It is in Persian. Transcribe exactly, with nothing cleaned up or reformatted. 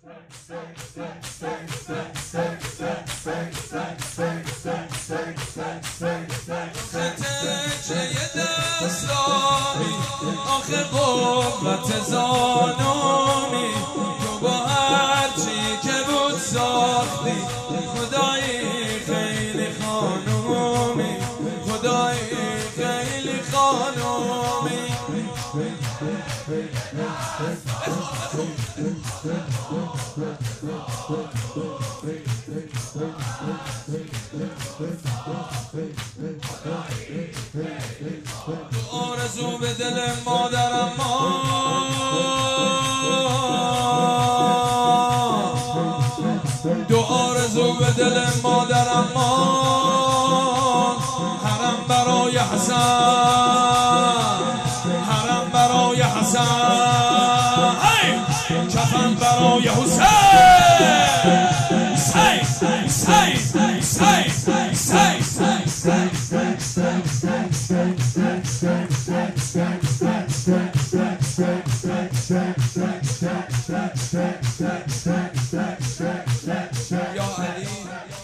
آخه قوت زانومی تو با هرچی که بود ساختی خدایی خیلی خانومی خدایی خیلی خانومی آرزو به دل مادرم دو آرزو به دل مادرم حرم برای حسن حرم برای حسن کفن برای حسین حسین حسین حسین یا علی